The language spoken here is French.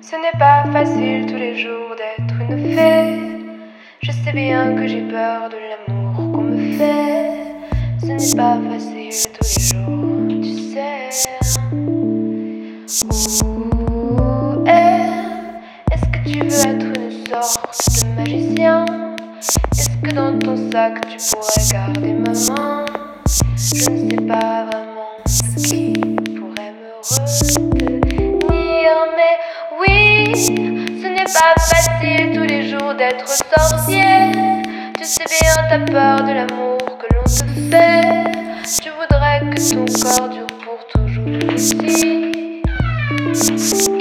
Ce n'est pas facile tous les jours d'être une fée. Je sais bien que j'ai peur de l'amour qu'on me fait. Ce n'est pas facile tous les jours, tu sais. Où est-ce que tu veux être une sorte de magicien? Est-ce que dans ton sac tu pourrais garder ma main? Je ne sais pas vraiment ce qui pourrait me retenir, mais oui, ce n'est pas facile tous les jours d'être sorcier. Tu sais bien, t'as peur de l'amour que l'on te fait. Tu voudrais que ton corps dure pour toujours ici.